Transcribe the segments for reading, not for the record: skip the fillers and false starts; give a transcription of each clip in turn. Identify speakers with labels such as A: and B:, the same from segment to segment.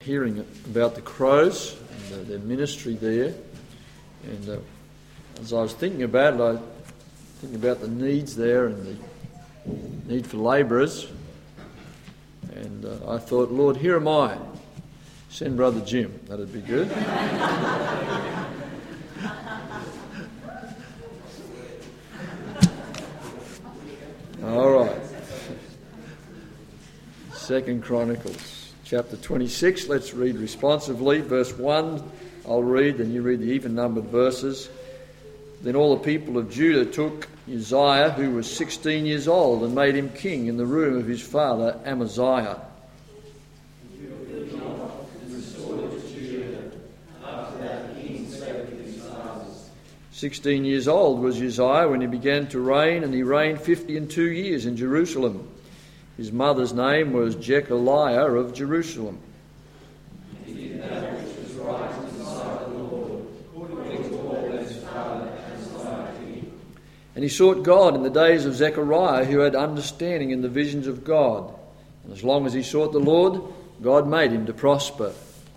A: hearing about the Crows and their ministry there. And as I was thinking about it, I think about the needs there and the need for labourers. And I thought, Lord, here am I. Send Brother Jim. That'd be good. All right. 2 Chronicles, chapter 26. Let's read responsively. Verse 1, I'll read, then you read the even-numbered verses. Then all the people of Judah took Uzziah, who was 16 years old, and made him king in the room of his father Amaziah. 16 years old was Uzziah when he began to reign, and he reigned 52 years in Jerusalem. His mother's name was Jechaliah of Jerusalem. He did that which was right in the sight of the Lord, according to all that his father Amaziah did. And he sought God in the days of Zechariah, who had understanding in the visions of God. And as long as he sought the Lord, God made him to prosper.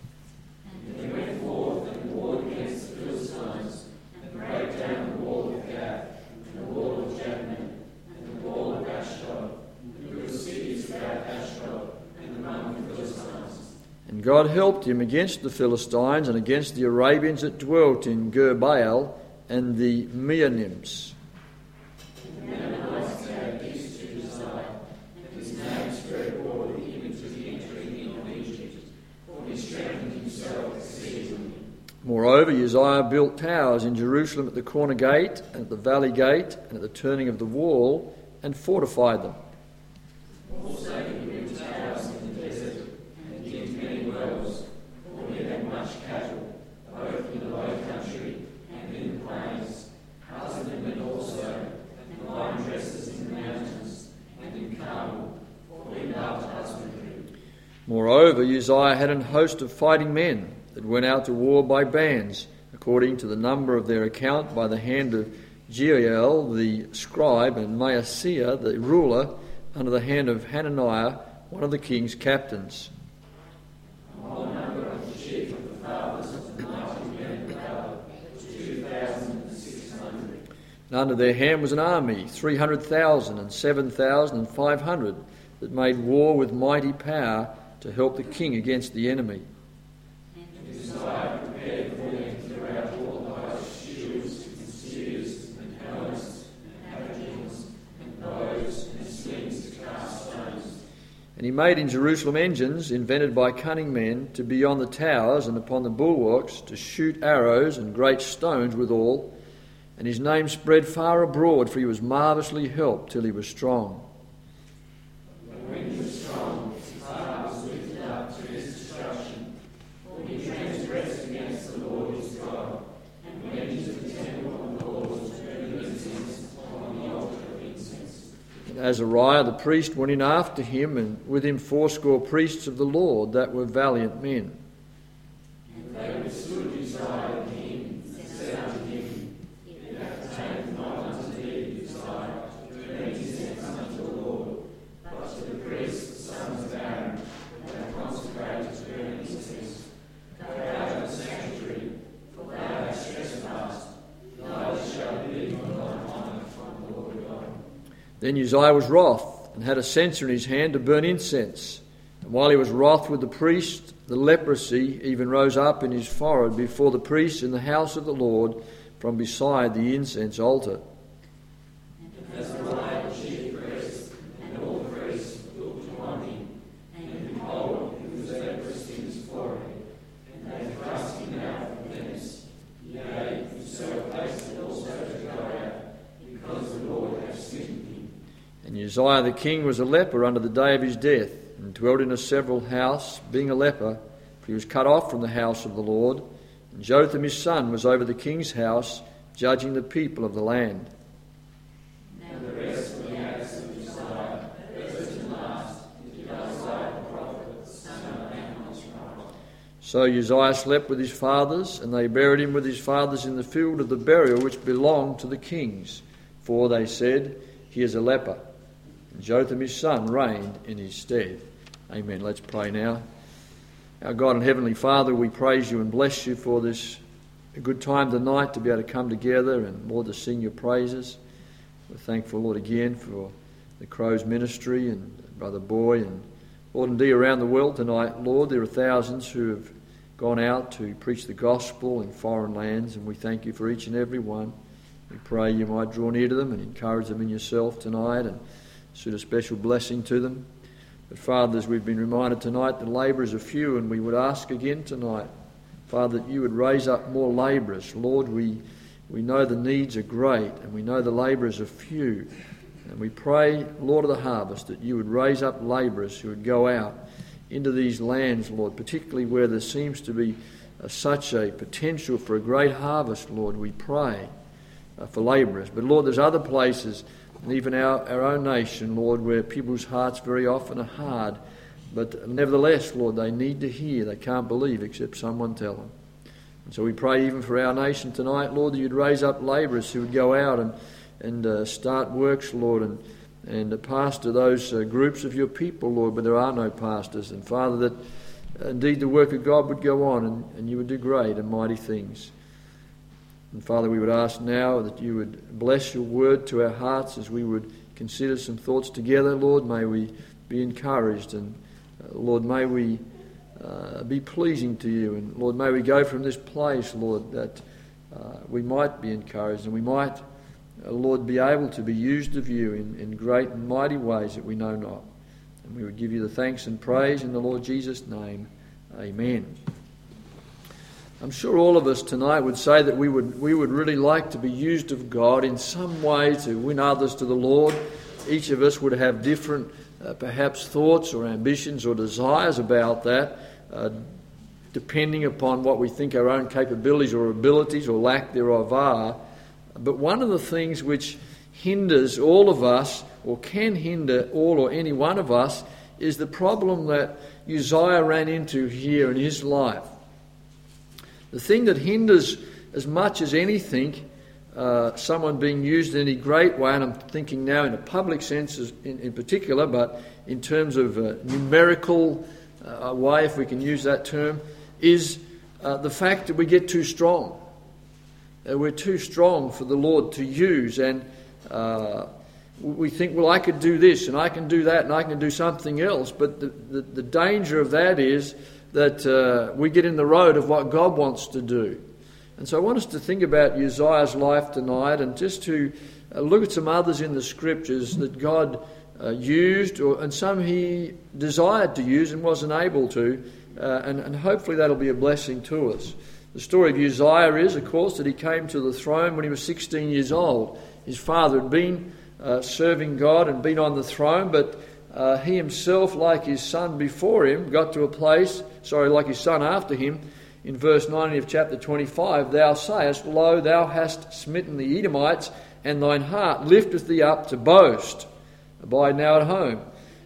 A: God helped him against the Philistines and against the Arabians that dwelt in Gur-baal and the Meunims. Moreover, Uzziah built towers in Jerusalem at the corner gate and at the valley gate and at the turning of the wall and fortified them. Moreover, Uzziah had an host of fighting men that went out to war by bands, according to the number of their account, by the hand of Jeiel the scribe and Maaseiah the ruler, under the hand of Hananiah, one of the king's captains. The whole number of the chief of the fathers of the mighty men of valor was 2,600. And under their hand was an army, 300,000 and 7,500, that made war with mighty power to help the king against the enemy. And Uzziah prepared for them throughout all the host shields and spears and helmets and habergeons and bows and slings to cast stones. And he made in Jerusalem engines invented by cunning men to be on the towers and upon the bulwarks to shoot arrows and great stones withal. And his name spread far abroad, for he was marvellously helped till he was strong. When he was strong, his heart was lifted up to his destruction, for he transgressed against the Lord his God, and went into the temple of the Lord to burn incense upon the altar of incense. And Azariah the priest went in after him, and with him 80 priests of the Lord that were valiant men. And they withstood Uzziah the king, and said unto him, It appertaineth not unto thee, Uzziah, to burn incense unto the Lord, but to the priests, the sons of Aaron, that are consecrated to burn incense. Go out of the sanctuary, for thou hast trespassed. Neither shall be on thine honour from the Lord God. Then Uzziah was wroth, and had a censer in his hand to burn incense. And while he was wroth with the priest, the leprosy even rose up in his forehead before the priests in the house of the Lord from beside the incense altar. And Azariah the chief priest and all the priests looked upon him, and behold, he was leprous in his forehead, and they thrust him out from thence. Yea, himself hasted also to go out, because the Lord hath smitten him. And Uzziah the king was a leper unto the day of his death, and dwelt in a several house, being a leper, for he was cut off from the house of the Lord. And Jotham his son was over the king's house, judging the people of the land. Now the rest of the acts of Uzziah, first and last, did Isaiah the prophet, son of Amoz, write. So Uzziah slept with his fathers, and they buried him with his fathers in the field of the burial which belonged to the kings. For they said, He is a leper. And Jotham his son reigned in his stead. Amen. Let's pray now. Our God and Heavenly Father, we praise you and bless you for this good time tonight to be able to come together and, Lord, to sing your praises. We're thankful, Lord, again for the Crows ministry and Brother Boy and, Lord, indeed around the world tonight, Lord, there are thousands who have gone out to preach the gospel in foreign lands, and we thank you for each and every one. We pray you might draw near to them and encourage them in yourself tonight and suit a special blessing to them. But Father, as we've been reminded tonight, the labourers are few, and we would ask again tonight, Father, that you would raise up more labourers. Lord, we know the needs are great, and we know the labourers are few. And we pray, Lord of the harvest, that you would raise up labourers who would go out into these lands, Lord, particularly where there seems to be such a potential for a great harvest, Lord. We pray for labourers. But Lord, there's other places, and even our own nation, Lord, where people's hearts very often are hard. But nevertheless, Lord, they need to hear. They can't believe except someone tell them. And so we pray even for our nation tonight, Lord, that you'd raise up labourers who would go out and start works, Lord, and pastor those groups of your people, Lord, but there are no pastors. And Father, that indeed the work of God would go on and you would do great and mighty things. And Father, we would ask now that you would bless your word to our hearts as we would consider some thoughts together. Lord, may we be encouraged, and Lord, may we be pleasing to you. And Lord, may we go from this place, Lord, that we might be encouraged and we might, Lord, be able to be used of you in great and mighty ways that we know not. And we would give you the thanks and praise in the Lord Jesus' name. Amen. I'm sure all of us tonight would say that we would really like to be used of God in some way to win others to the Lord. Each of us would have different perhaps thoughts or ambitions or desires about that, depending upon what we think our own capabilities or abilities or lack thereof are. But one of the things which hinders all of us, or can hinder all or any one of us, is the problem that Uzziah ran into here in his life. The thing that hinders as much as anything someone being used in any great way, and I'm thinking now in a public sense in particular, but in terms of a numerical way, if we can use that term, is the fact that we get too strong. We're too strong for the Lord to use, and we think, well, I could do this, and I can do that, and I can do something else. But the danger of that is that we get in the road of what God wants to do. And so I want us to think about Uzziah's life tonight, and just to look at some others in the Scriptures that God used, and some he desired to use and wasn't able to, and hopefully that'll be a blessing to us. The story of Uzziah is, of course, that he came to the throne when he was 16 years old. His father had been serving God and been on the throne, but he himself, like his son before him, got to a place, like his son after him, in verse 90 of chapter 25, thou sayest, Lo, thou hast smitten the Edomites, and thine heart lifteth thee up to boast. Abide now at home.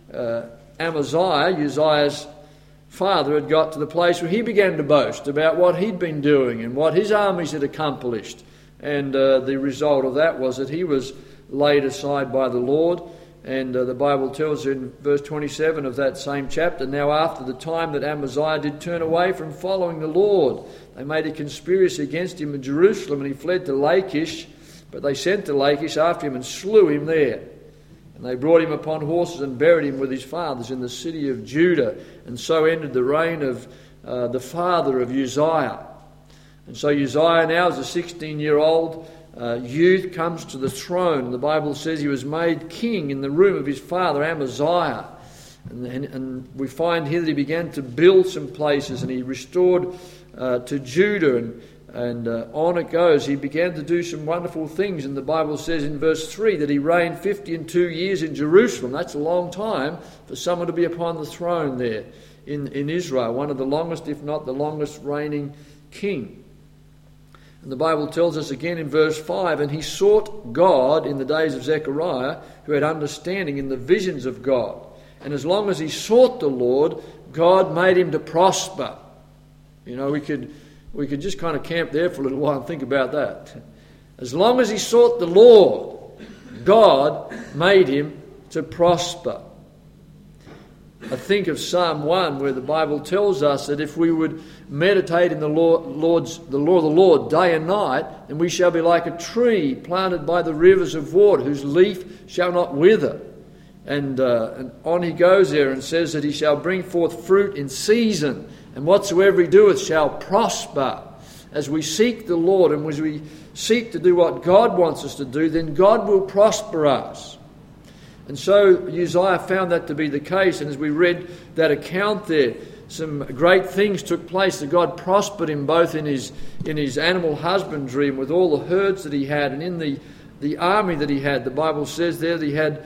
A: Amaziah, Uzziah's father, had got to the place where he began to boast about what he'd been doing and what his armies had accomplished. And the result of that was that he was laid aside by the Lord. And the Bible tells in verse 27 of that same chapter, now after the time that Amaziah did turn away from following the Lord, they made a conspiracy against him in Jerusalem, and he fled to Lachish. But they sent to Lachish after him and slew him there. And they brought him upon horses and buried him with his fathers in the city of Judah. And so ended the reign of the father of Uzziah. And so Uzziah now, as a 16-year-old youth, comes to the throne. The Bible says he was made king in the room of his father Amaziah. And we find here that he began to build some places, and he restored to Judah, and on it goes. He began to do some wonderful things, and the Bible says in verse 3 that he reigned 52 years in Jerusalem. That's a long time for someone to be upon the throne there in Israel, one of the longest, if not the longest, reigning king. And the Bible tells us again in verse 5, and he sought God in the days of Zechariah, who had understanding in the visions of God. And as long as he sought the Lord, God made him to prosper. You know, we could just kind of camp there for a little while and think about that. As long as he sought the Lord, God made him to prosper. I think of Psalm 1, where the Bible tells us that if we would meditate in the law of the Lord day and night, then we shall be like a tree planted by the rivers of water, whose leaf shall not wither. And on he goes there and says that he shall bring forth fruit in season, and whatsoever he doeth shall prosper. As we seek the Lord and as we seek to do what God wants us to do, then God will prosper us. And so Uzziah found that to be the case, and as we read that account there, some great things took place, that God prospered him both in his animal husbandry and with all the herds that he had, and in the army that he had. The Bible says there that he had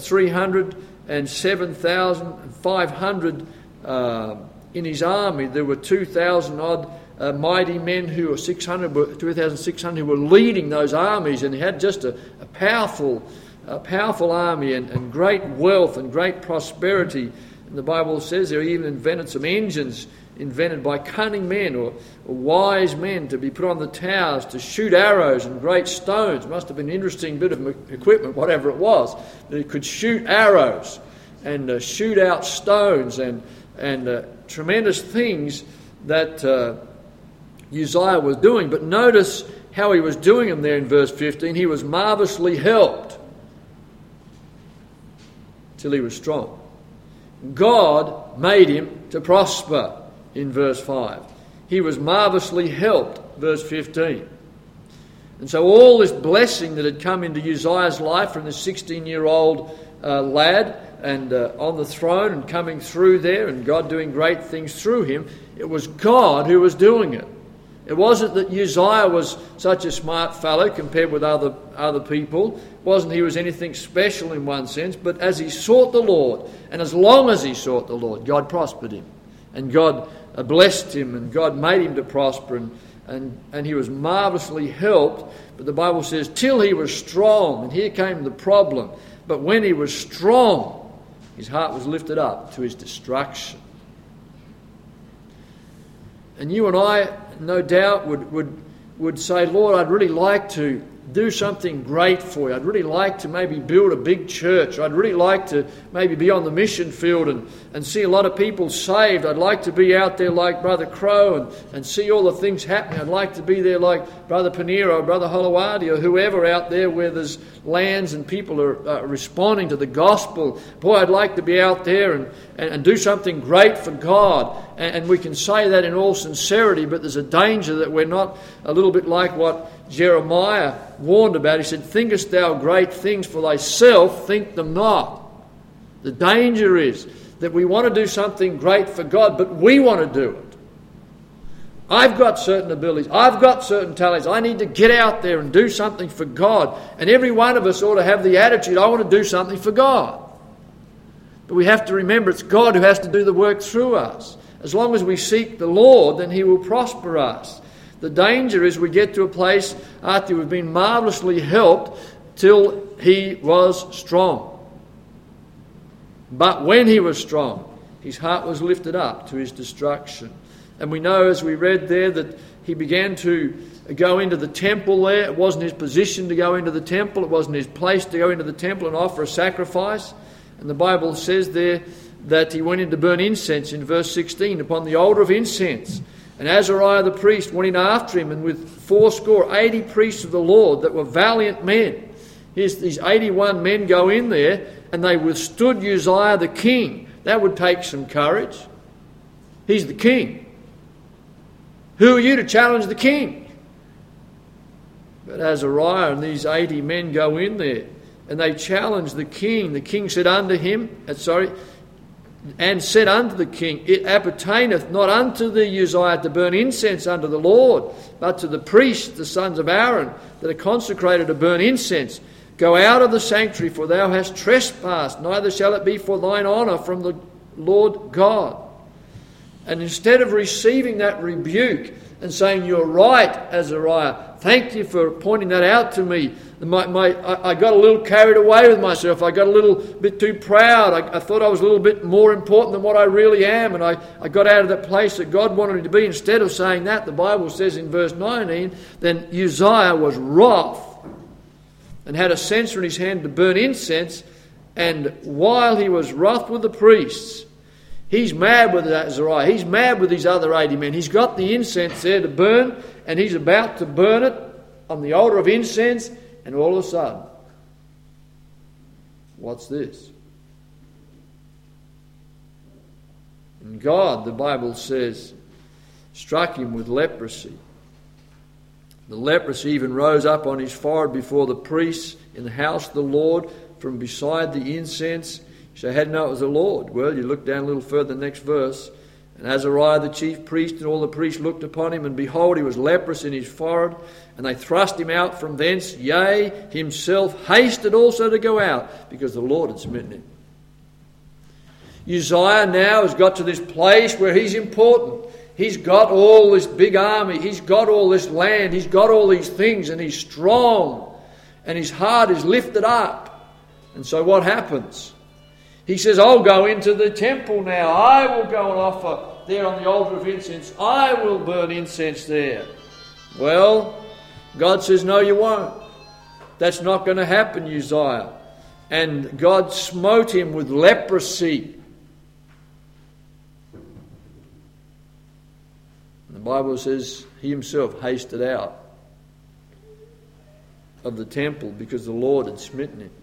A: 307,500 in his army. There were 2,000 odd mighty men who were 2,600 who were leading those armies, and he had just a powerful army and great wealth and great prosperity. And the Bible says there he even invented some engines invented by cunning men or wise men to be put on the towers to shoot arrows and great stones. It must have been an interesting bit of equipment, whatever it was, that it could shoot arrows and shoot out stones and tremendous things that Uzziah was doing. But notice how he was doing them there in verse 15. He was marvellously helped till he was strong. God made him to prosper in verse 5. He was marvellously helped, verse 15. And so all this blessing that had come into Uzziah's life from this 16-year-old lad and on the throne and coming through there and God doing great things through him, it was God who was doing it. It wasn't that Uzziah was such a smart fellow compared with other people. It wasn't he was anything special in one sense, but as he sought the Lord, and as long as he sought the Lord, God prospered him. And God blessed him, and God made him to prosper, and he was marvellously helped. But the Bible says, till he was strong, and here came the problem. But when he was strong, his heart was lifted up to his destruction. And you and I, no doubt, would say, Lord, I'd really like to do something great for you. I'd really like to maybe build a big church. I'd really like to maybe be on the mission field and see a lot of people saved. I'd like to be out there like Brother Crow and see all the things happening. I'd like to be there like Brother Panero or Brother Holowadi or whoever out there where there's lands and people are responding to the gospel. Boy, I'd like to be out there and do something great for God. And we can say that in all sincerity, but there's a danger that we're not a little bit like what Jeremiah warned about. He said, thinkest thou great things for thyself, think them not. The danger is that we want to do something great for God, but we want to do it. I've got certain abilities. I've got certain talents. I need to get out there and do something for God. And every one of us ought to have the attitude, I want to do something for God. But we have to remember it's God who has to do the work through us. As long as we seek the Lord, then He will prosper us. The danger is we get to a place after we've been marvellously helped till he was strong. But when he was strong, his heart was lifted up to his destruction. And we know, as we read there, that he began to go into the temple there. It wasn't his position to go into the temple. It wasn't his place to go into the temple and offer a sacrifice. And the Bible says there that he went in to burn incense in verse 16 upon the altar of incense. And Azariah the priest went in after him, and with 80 priests of the Lord that were valiant men. Here's these 81 men go in there, and they withstood Uzziah the king. That would take some courage. He's the king. Who are you to challenge the king? But Azariah and these 80 men go in there, and they challenge the king. The king said unto him, and said unto the king, it appertaineth not unto thee, Uzziah, to burn incense unto the Lord, but to the priests, the sons of Aaron, that are consecrated to burn incense. Go out of the sanctuary, for thou hast trespassed, neither shall it be for thine honour from the Lord God. And instead of receiving that rebuke and saying, you're right, Azariah, thank you for pointing that out to me, I got a little carried away with myself. I got a little bit too proud. I thought I was a little bit more important than what I really am, and I got out of that place that God wanted me to be. Instead of saying that, the Bible says in verse 19, then Uzziah was wroth and had a censer in his hand to burn incense, and while he was wroth with the priests, He's mad with Azariah. He's mad with these other 80 men. He's got the incense there to burn, and he's about to burn it on the altar of incense, and all of a sudden, what's this? And God, the Bible says, struck him with leprosy. The leprosy even rose up on his forehead before the priests in the house of the Lord from beside the incense. So how do you know it was the Lord? Well, you look down a little further, the next verse. And Azariah the chief priest and all the priests looked upon him, and behold, he was leprous in his forehead. And they thrust him out from thence. Yea, himself hasted also to go out, because the Lord had smitten him. Uzziah now has got to this place where he's important. He's got all this big army. He's got all this land. He's got all these things, and he's strong. And his heart is lifted up. And so what happens? He says, I'll go into the temple now. I will go and offer there on the altar of incense. I will burn incense there. Well, God says, no, you won't. That's not going to happen, Uzziah. And God smote him with leprosy. The Bible says he himself hasted out of the temple because the Lord had smitten him.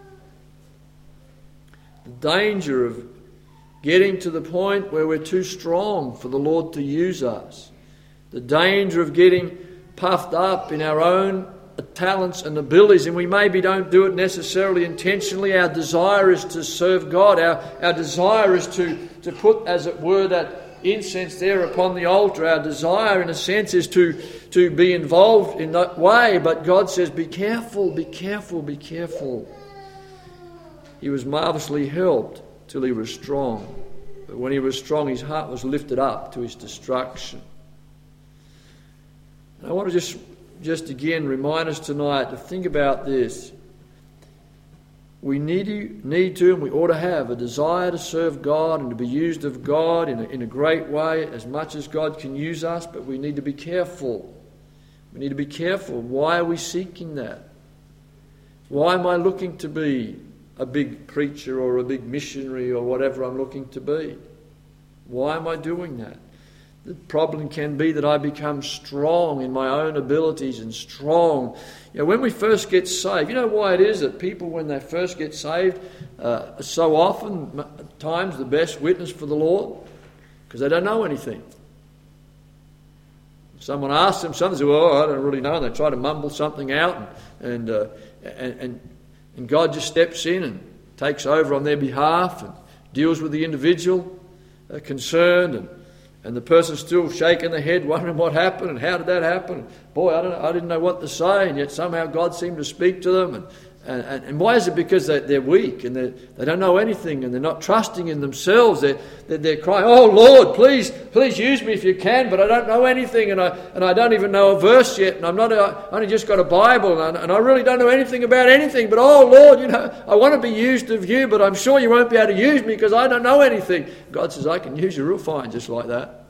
A: The danger of getting to the point where we're too strong for the Lord to use us. The danger of getting puffed up in our own talents and abilities, and we maybe don't do it necessarily intentionally. Our desire is to serve God. Our desire is to put, as it were, that incense there upon the altar. Our desire, in a sense, is to be involved in that way. But God says, be careful, be careful, be careful. He was marvellously helped till he was strong. But when he was strong, his heart was lifted up to his destruction. And I want to just again remind us tonight to think about this. We need to and we ought to have a desire to serve God and to be used of God in a great way, as much as God can use us, but we need to be careful. We need to be careful. Why are we seeking that? Why am I looking to be a big preacher or a big missionary or whatever I'm looking to be? Why am I doing that? The problem can be that I become strong in my own abilities and strong. When we first get saved, you know why it is that people, when they first get saved, are so often times the best witness for the Lord? Because they don't know anything. Someone asks them something, they say, well, I don't really know. And they try to mumble something out, and God just steps in and takes over on their behalf and deals with the individual concerned, and the person's still shaking their head, wondering what happened and how did that happen. Boy, I didn't know what to say, and yet somehow God seemed to speak to them. And why is it? Because they're weak and they don't know anything, and they're not trusting in themselves. They're crying, oh Lord, please use me if you can, but I don't know anything, and I don't even know a verse yet, and I only just got a Bible, and I really don't know anything about anything. But oh Lord, I want to be used of you, but I'm sure you won't be able to use me because I don't know anything. God says, I can use you real fine just like that.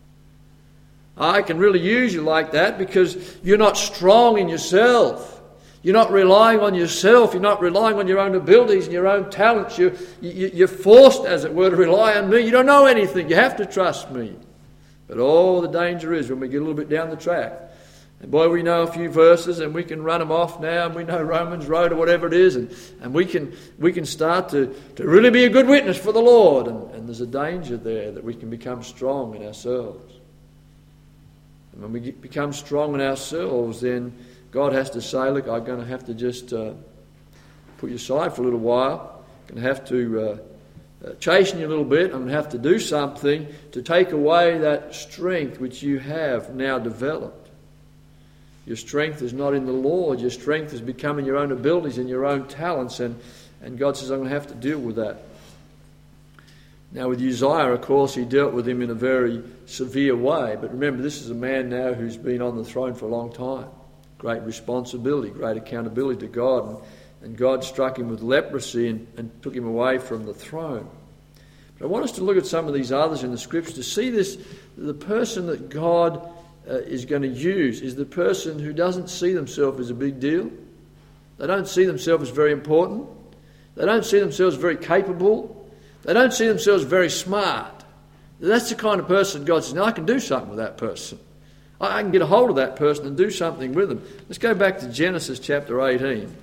A: I can really use you like that because you're not strong in yourself. You're not relying on yourself. You're not relying on your own abilities and your own talents. You're forced, as it were, to rely on me. You don't know anything. You have to trust me. But the danger is when we get a little bit down the track. And boy, we know a few verses and we can run them off now, and we know Romans Road or whatever it is, and we can start to really be a good witness for the Lord. And there's a danger there that we can become strong in ourselves. And when we become strong in ourselves, then God has to say, look, I'm going to have to just put you aside for a little while. I'm going to have to chasten you a little bit. I'm going to have to do something to take away that strength which you have now developed. Your strength is not in the Lord. Your strength is becoming your own abilities and your own talents. And God says, I'm going to have to deal with that. Now with Uzziah, of course, he dealt with him in a very severe way. But remember, this is a man now who's been on the throne for a long time. Great responsibility, great accountability to God. And God struck him with leprosy and took him away from the throne. But I want us to look at some of these others in the Scriptures to see this. The person that God is going to use is the person who doesn't see themselves as a big deal. They don't see themselves as very important. They don't see themselves very capable. They don't see themselves very smart. That's the kind of person God says, "No, I can do something with that person. I can get a hold of that person and do something with them." Let's go back to Genesis chapter 18.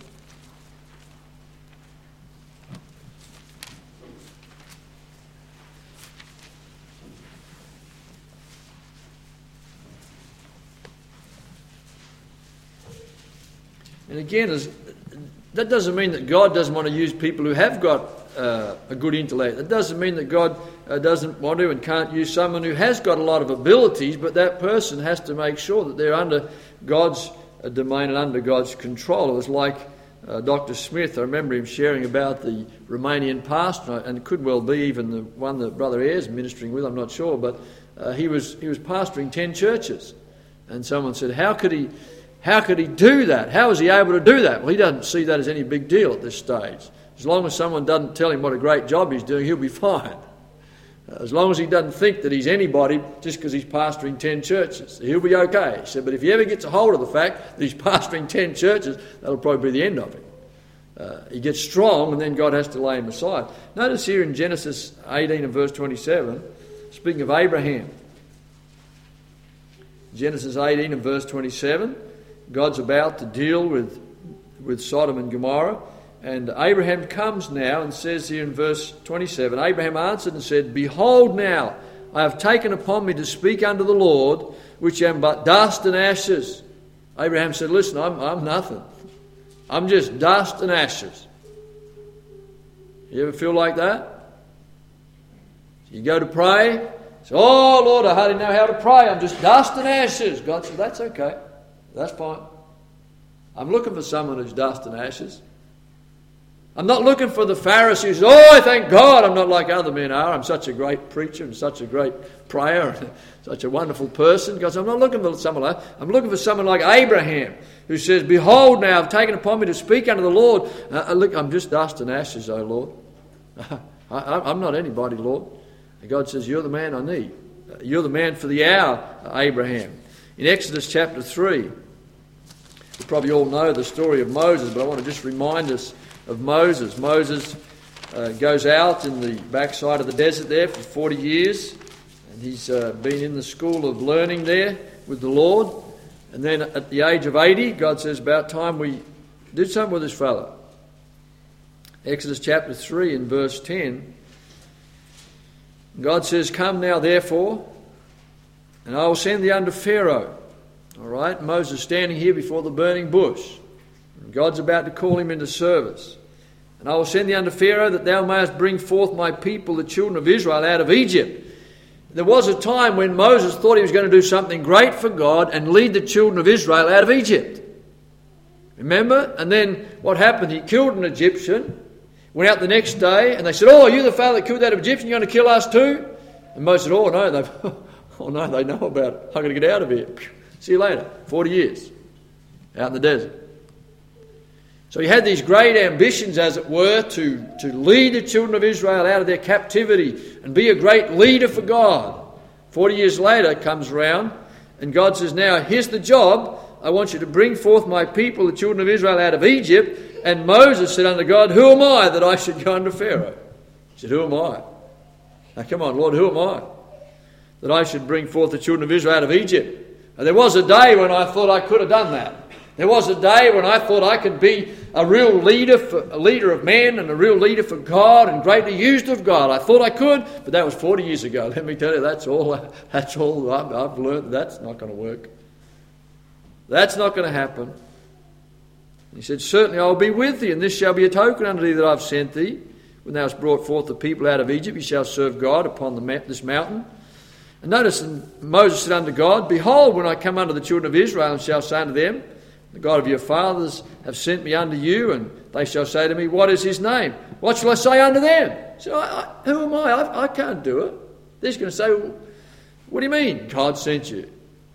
A: And again, that doesn't mean that God doesn't want to use people who have got a good intellect. That doesn't mean that God doesn't want to and can't use someone who has got a lot of abilities, but that person has to make sure that they're under God's domain and under God's control. It was like Dr. Smith. I remember him sharing about the Romanian pastor, and it could well be even the one that Brother Ayres ministering with, I'm not sure, but he was pastoring 10 churches. And someone said, how could he do that? How is he able to do that? Well, he doesn't see that as any big deal at this stage. As long as someone doesn't tell him what a great job he's doing, he'll be fine. As long as he doesn't think that he's anybody just because he's pastoring 10 churches, he'll be okay. He said, but if he ever gets a hold of the fact that he's pastoring 10 churches, that'll probably be the end of him. He gets strong and then God has to lay him aside. Notice here in Genesis 18 and verse 27, speaking of Abraham. Genesis 18 and verse 27, God's about to deal with Sodom and Gomorrah. And Abraham comes now and says here in verse 27, Abraham answered and said, "Behold now, I have taken upon me to speak unto the Lord, which am but dust and ashes." Abraham said, "Listen, I'm nothing. I'm just dust and ashes." You ever feel like that? You go to pray, say, "Oh Lord, I hardly know how to pray. I'm just dust and ashes." God said, "That's okay. That's fine. I'm looking for someone who's dust and ashes. I'm not looking for the Pharisees. Oh, I thank God I'm not like other men are. I'm such a great preacher and such a great prayer and such a wonderful person." Because I'm not looking for someone like that. I'm looking for someone like Abraham who says, "Behold now, I've taken upon me to speak unto the Lord. Look, I'm just dust and ashes, O Lord. I'm not anybody, Lord." And God says, "You're the man I need. You're the man for the hour, Abraham." In Exodus chapter 3, you probably all know the story of Moses, but I want to just remind us of Moses. Moses goes out in the backside of the desert there for 40 years, and he's been in the school of learning there with the Lord. And then at the age of 80, God says, "About time we did something with this fellow." Exodus chapter 3 and verse 10, God says, "Come now therefore, and I will send thee unto Pharaoh." All right, Moses standing here before the burning bush. God's about to call him into service. "And I will send thee unto Pharaoh, that thou mayest bring forth my people, the children of Israel, out of Egypt." There was a time when Moses thought he was going to do something great for God and lead the children of Israel out of Egypt. Remember? And then what happened? He killed an Egyptian, went out the next day, and they said, "Oh, are you the fellow that killed that Egyptian? You're going to kill us too?" And Moses said, "Oh no, they know about it. I'm going to get out of here. See you later." 40 years out in the desert. So he had these great ambitions, as it were, to lead the children of Israel out of their captivity and be a great leader for God. 40 years later it comes around, and God says, "Now here's the job. I want you to bring forth my people, the children of Israel, out of Egypt." And Moses said unto God, "Who am I that I should go unto Pharaoh?" He said, "Who am I? Now come on, Lord, who am I that I should bring forth the children of Israel out of Egypt?" And there was a day when I thought I could have done that. There was a day when I thought I could be a real leader, a leader of men and a real leader for God and greatly used of God. I thought I could, but that was 40 years ago. Let me tell you, that's all I've learned. That's not going to work. That's not going to happen. He said, "Certainly I will be with thee, and this shall be a token unto thee that I have sent thee. When thou hast brought forth the people out of Egypt, ye shall serve God upon this mountain." And notice, and Moses said unto God, "Behold, when I come unto the children of Israel, and shall say unto them, The God of your fathers have sent me unto you, and they shall say to me, What is his name? What shall I say unto them?" So who am I? I can't do it. They're just going to say, "What do you mean God sent you?"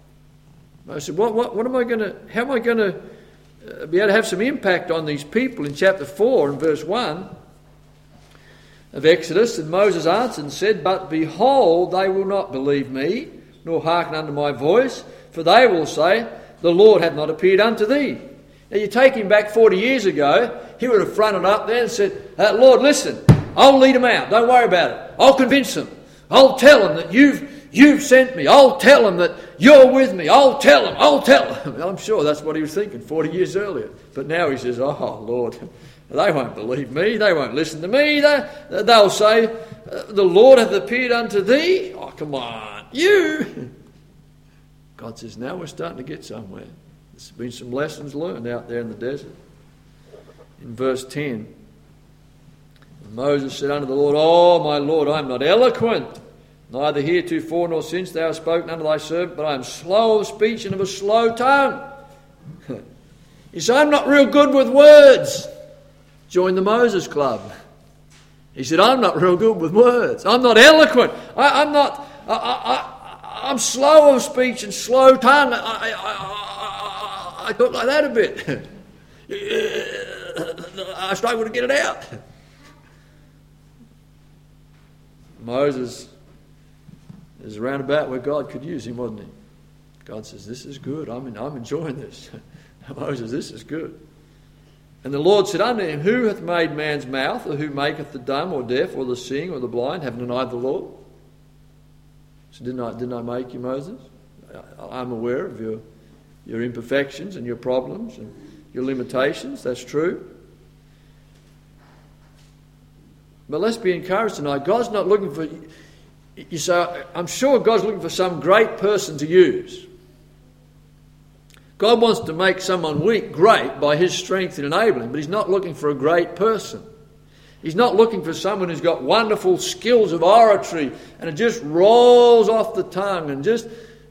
A: I said, how am I going to be able to have some impact on these people? In chapter 4 and verse 1 of Exodus, "And Moses answered and said, But behold, they will not believe me, nor hearken unto my voice, for they will say, The Lord hath not appeared unto thee." Now you take him back 40 years ago, he would have fronted up there and said, "Lord, listen, I'll lead them out. Don't worry about it. I'll convince them. I'll tell them that you've sent me. I'll tell them that you're with me. I'll tell them. I'm sure that's what he was thinking 40 years earlier. But now he says, oh, Lord, they won't believe me. They won't listen to me. They'll say, the Lord hath appeared unto thee. Oh, come on, you. God says, now we're starting to get somewhere. There's been some lessons learned out there in the desert. In verse 10, Moses said unto the Lord, Oh, my Lord, I am not eloquent, neither heretofore nor since thou hast spoken unto thy servant, but I am slow of speech and of a slow tongue. He said, I'm not real good with words. Join the Moses Club. He said, I'm not real good with words. I'm not eloquent. I'm slow of speech and slow tongue. I talk like that a bit. I struggle to get it out. Moses is around about where God could use him, wasn't he? God says, this is good. I'm enjoying this. Moses, this is good. And the Lord said unto him, Who hath made man's mouth, or who maketh the dumb or deaf or the seeing or the blind? Haven't I the Lord? So didn't I make you, Moses? I'm aware of your imperfections and your problems and your limitations. That's true. But let's be encouraged tonight. God's not looking for... You say, I'm sure God's looking for some great person to use. God wants to make someone weak great by his strength and enabling, but he's not looking for a great person. He's not looking for someone who's got wonderful skills of oratory and it just rolls off the tongue and just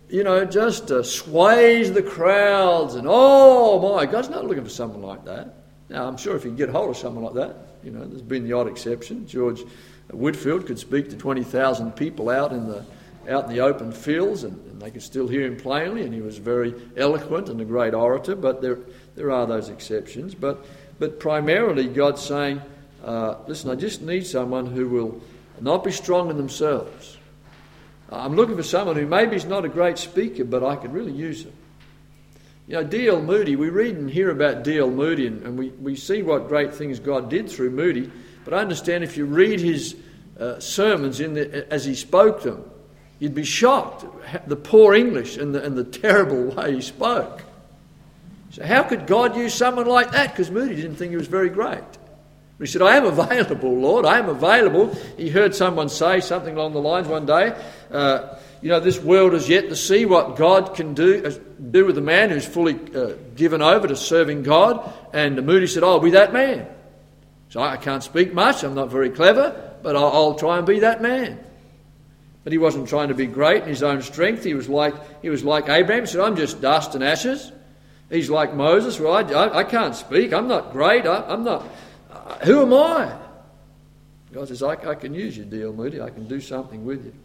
A: sways the crowds. And oh my, God's not looking for someone like that. Now, I'm sure if you can get hold of someone like that, there's been the odd exception. George Whitfield could speak to 20,000 people out in the open fields, and they could still hear him plainly, and he was very eloquent and a great orator. But there are those exceptions. But primarily, God's saying, listen, I just need someone who will not be strong in themselves. I'm looking for someone who maybe is not a great speaker, but I could really use him. D.L. Moody, we read and hear about D.L. Moody, and we see what great things God did through Moody. But I understand if you read his sermons as he spoke them, you'd be shocked at the poor English and the terrible way he spoke. So how could God use someone like that? Because Moody didn't think he was very great. He said, I am available, Lord, I am available. He heard someone say something along the lines one day, this world is yet to see what God can do with a man who's fully given over to serving God. And Moody said, I'll be that man. So I can't speak much, I'm not very clever, but I'll try and be that man. But he wasn't trying to be great in his own strength. He was like Abraham. He said, I'm just dust and ashes. He's like Moses. Well, I can't speak. I'm not great. I'm not... who am I? God says, I can use you, D.L. Moody. I can do something with you.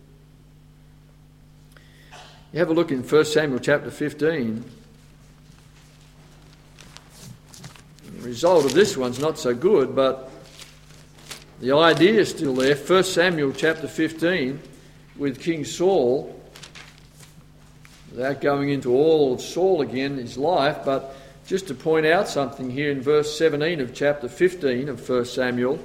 A: You have a look in 1 Samuel chapter 15. The result of this one's not so good, but the idea is still there. 1 Samuel chapter 15 with King Saul, without going into all of Saul again, his life, but just to point out something here in verse 17 of chapter 15 of 1 Samuel.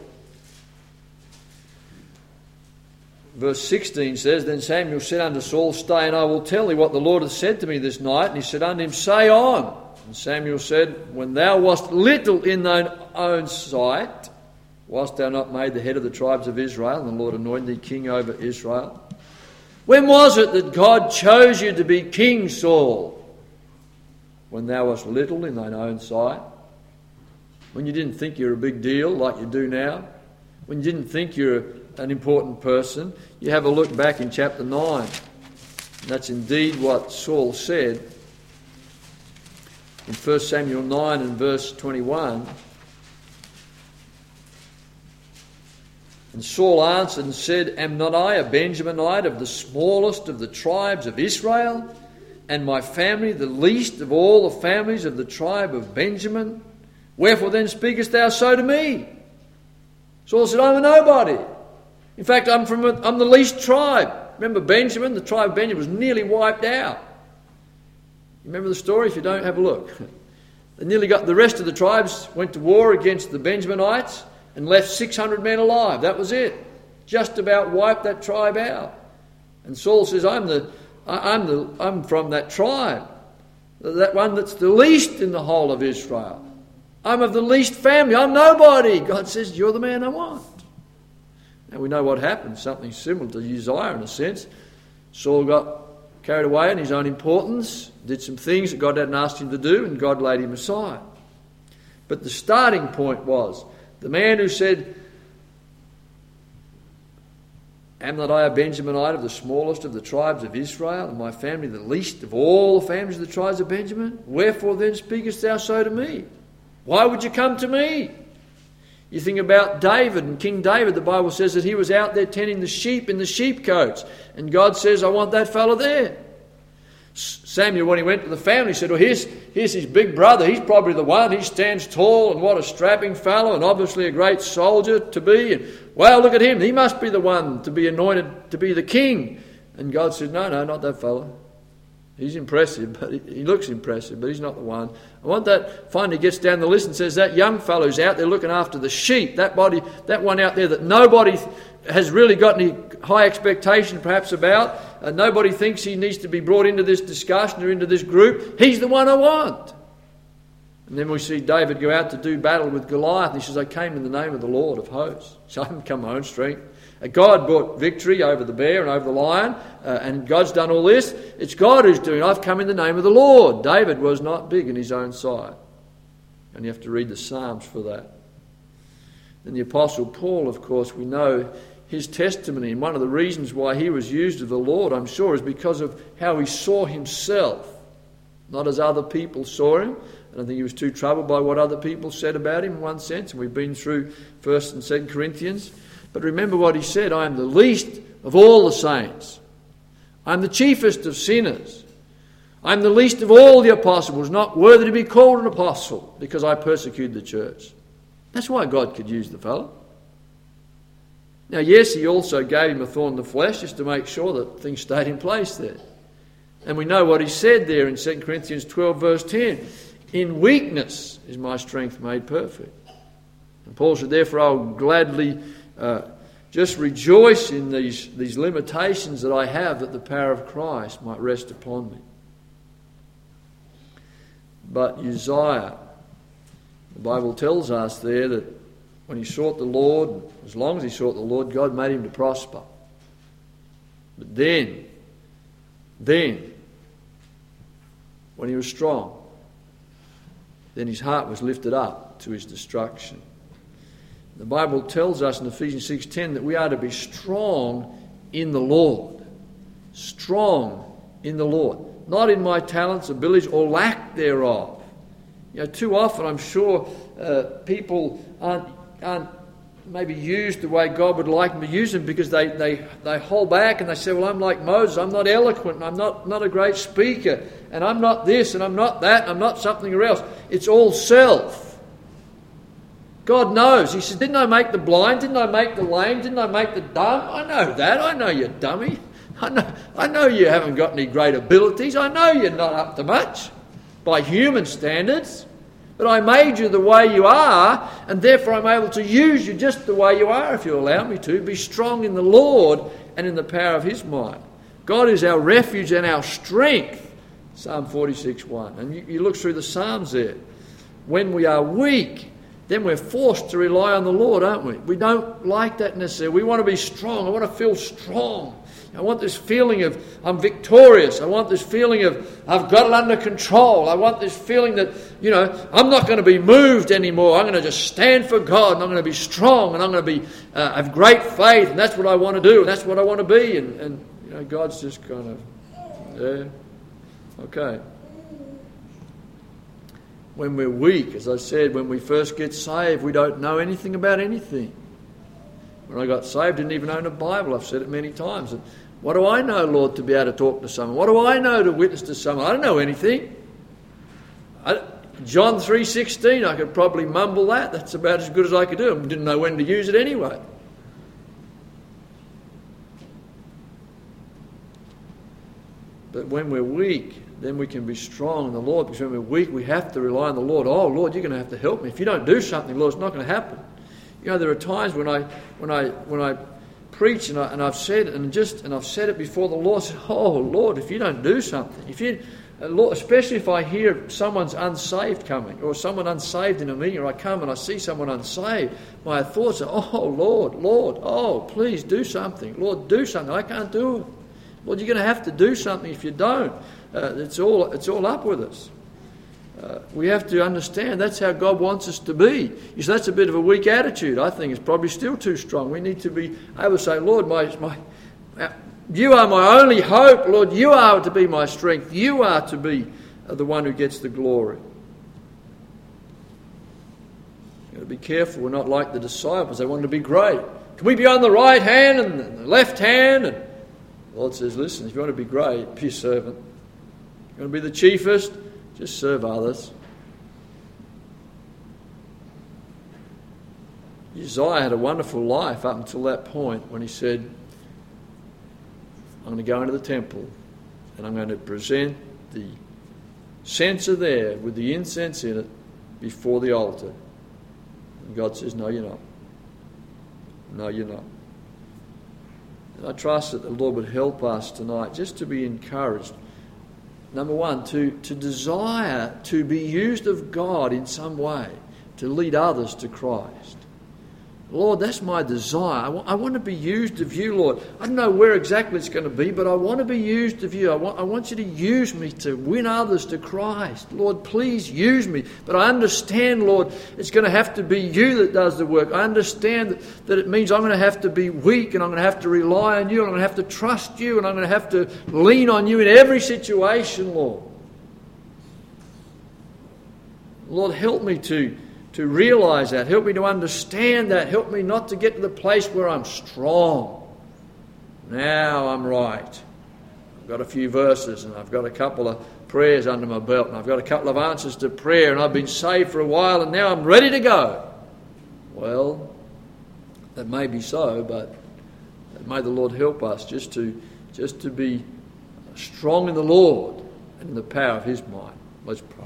A: Verse 16 says, Then Samuel said unto Saul, Stay, and I will tell thee what the Lord hath said to me this night. And he said unto him, Say on. And Samuel said, When thou wast little in thine own sight, wast thou not made the head of the tribes of Israel, and the Lord anointed thee king over Israel? When was it that God chose you to be king, Saul? When thou wast little in thine own sight? When you didn't think you were a big deal like you do now? When you didn't think you're an important person? You have a look back in chapter 9. That's indeed what Saul said. In 1 Samuel 9 and verse 21. And Saul answered and said, Am not I a Benjaminite of the smallest of the tribes of Israel, and my family the least of all the families of the tribe of Benjamin? Wherefore then speakest thou so to me? Saul said, I'm a nobody. In fact, I'm the least tribe. Remember Benjamin? The tribe of Benjamin was nearly wiped out. You remember the story? If you don't, have a look. They nearly got the rest of the tribes went to war against the Benjaminites, and left 600 men alive. That was it. Just about wiped that tribe out. And Saul says, I'm from that tribe, that one that's the least in the whole of Israel. I'm of the least family. I'm nobody. God says, you're the man I want. And we know what happened. Something similar to Uzziah in a sense. Saul got carried away in his own importance, did some things that God hadn't asked him to do, and God laid him aside. But the starting point was the man who said, am not I a Benjaminite of the smallest of the tribes of Israel, and my family the least of all the families of the tribes of Benjamin? Wherefore then speakest thou so to me? Why would you come to me? You think about David and King David. The Bible says that he was out there tending the sheep in the sheepcotes. And God says, I want that fellow there. Samuel, when he went to the family, said, well, here's his big brother. He's probably the one. He stands tall and what a strapping fellow and obviously a great soldier to be. And, well, look at him. He must be the one to be anointed to be the king. And God said, no, not that fellow. He's impressive, but he looks impressive, but he's not the one. I want that. Finally gets down the list and says that young fellow's out there looking after the sheep, that one out there that nobody has really got any high expectation perhaps about. Nobody thinks he needs to be brought into this discussion or into this group. He's the one I want. And then we see David go out to do battle with Goliath. And he says, I came in the name of the Lord of hosts. So I haven't come my own strength. God brought victory over the bear and over the lion, and God's done all this. It's God who's doing it. I've come in the name of the Lord. David was not big in his own sight. And you have to read the Psalms for that. Then the Apostle Paul, of course, we know his testimony. And one of the reasons why he was used of the Lord, I'm sure, is because of how he saw himself. Not as other people saw him. I don't think he was too troubled by what other people said about him in one sense. And we've been through 1st and 2nd Corinthians. But remember what he said, I am the least of all the saints. I am the chiefest of sinners. I am the least of all the apostles, not worthy to be called an apostle, because I persecuted the church. That's why God could use the fellow. Now, yes, he also gave him a thorn in the flesh just to make sure that things stayed in place there. And we know what he said there in 2 Corinthians 12 verse 10. In weakness is my strength made perfect. And Paul said, therefore I will gladly just rejoice in these limitations that I have, that the power of Christ might rest upon me. But Uzziah, the Bible tells us there that when he sought the Lord, as long as he sought the Lord, God made him to prosper. But then, when he was strong, then his heart was lifted up to his destruction. The Bible tells us in Ephesians 6:10 that we are to be strong in the Lord. Strong in the Lord. Not in my talents, abilities, or lack thereof. Too often I'm sure people aren't maybe used the way God would like them to use them, because they hold back and they say, well, I'm like Moses, I'm not eloquent, and I'm not a great speaker, and I'm not this, and I'm not that, and I'm not something else. It's all self. God knows. He says, didn't I make the blind? Didn't I make the lame? Didn't I make the dumb? I know that. I know you're dummy. I know you haven't got any great abilities. I know you're not up to much by human standards. But I made you the way you are, and therefore I'm able to use you just the way you are, if you allow me to. Be strong in the Lord and in the power of his might. God is our refuge and our strength. Psalm 46:1. And you look through the Psalms there. When we are weak, then we're forced to rely on the Lord, aren't we? We don't like that necessarily. We want to be strong. I want to feel strong. I want this feeling of I'm victorious. I want this feeling of I've got it under control. I want this feeling that, I'm not going to be moved anymore. I'm going to just stand for God, and I'm going to be strong, and I'm going to be have great faith, and that's what I want to do, and that's what I want to be. And God's just kind of there. Okay. When we're weak, as I said, when we first get saved, we don't know anything about anything. When I got saved, I didn't even own a Bible. I've said it many times. And what do I know, Lord, to be able to talk to someone? What do I know to witness to someone? I don't know anything. John 3:16, I could probably mumble that. That's about as good as I could do. I didn't know when to use it anyway. But when we're weak, then we can be strong in the Lord. Because when we're weak, we have to rely on the Lord. Oh, Lord, you're going to have to help me. If you don't do something, Lord, it's not going to happen. There are times when I preach and I've said it before the Lord. Said, "Oh Lord, if you don't do something, Lord, especially if I hear someone's unsaved coming, or someone unsaved in a meeting, or I come and I see someone unsaved, my thoughts are, oh Lord, oh please do something, Lord, do something. I can't do it. Lord, you're going to have to do something. If you don't, it's all up with us." We have to understand that's how God wants us to be. You say that's a bit of a weak attitude. I think it's probably still too strong. We need to be able to say, "Lord, you are my only hope. Lord, you are to be my strength. You are to be the one who gets the glory." You've got to be careful. We're not like the disciples. They wanted to be great. Can we be on the right hand and the left hand? And the Lord says, listen, if you want to be great, be a servant. If you want to be the chiefest, just serve others. Uzziah had a wonderful life up until that point when he said, "I'm going to go into the temple and I'm going to present the censer there with the incense in it before the altar." And God says, "No, you're not. No, you're not." And I trust that the Lord would help us tonight just to be encouraged. Number one, to desire to be used of God in some way, to lead others to Christ. Lord, that's my desire. I want to be used of you, Lord. I don't know where exactly it's going to be, but I want to be used of you. I want you to use me to win others to Christ. Lord, please use me. But I understand, Lord, it's going to have to be you that does the work. I understand that it means I'm going to have to be weak, and I'm going to have to rely on you, and I'm going to have to trust you, and I'm going to have to lean on you in every situation, Lord. Lord, help me to realise that. Help me to understand that. Help me not to get to the place where I'm strong. Now I'm right. I've got a few verses and I've got a couple of prayers under my belt and I've got a couple of answers to prayer and I've been saved for a while and now I'm ready to go. Well, that may be so, but may the Lord help us just to be strong in the Lord and in the power of His might. Let's pray.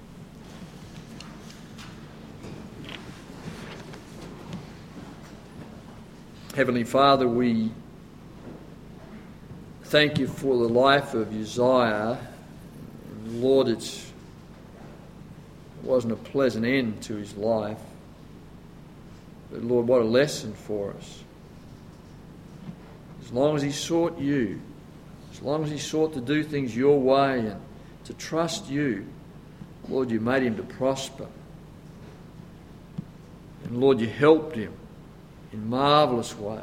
A: Heavenly Father, we thank you for the life of Uzziah. Lord, it wasn't a pleasant end to his life. But Lord, what a lesson for us. As long as he sought you, as long as he sought to do things your way and to trust you, Lord, you made him to prosper. And Lord, you helped him in marvellous ways.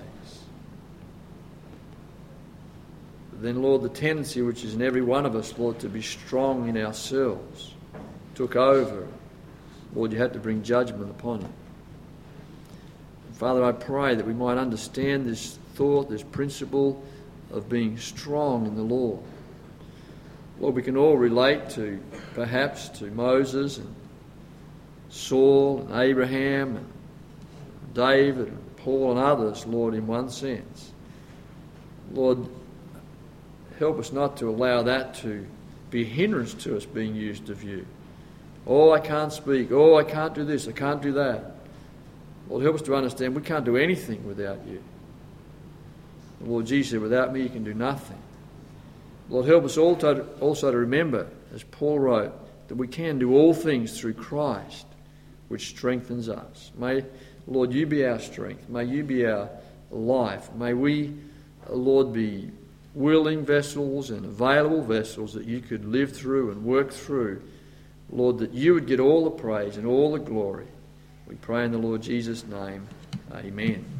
A: But then, Lord, the tendency which is in every one of us, Lord, to be strong in ourselves, took over. Lord, you had to bring judgment upon it. And Father, I pray that we might understand this thought, this principle of being strong in the Lord. Lord, we can all relate to, perhaps, to Moses and Saul and Abraham and David and Paul and others, Lord, in one sense. Lord, help us not to allow that to be a hindrance to us being used of you. Oh, I can't speak. Oh, I can't do this. I can't do that. Lord, help us to understand we can't do anything without you. Lord Jesus said, without me you can do nothing. Lord, help us also to remember, as Paul wrote, that we can do all things through Christ, which strengthens us. May, Lord, you be our strength. May you be our life. May we, Lord, be willing vessels and available vessels that you could live through and work through. Lord, that you would get all the praise and all the glory. We pray in the Lord Jesus' name. Amen.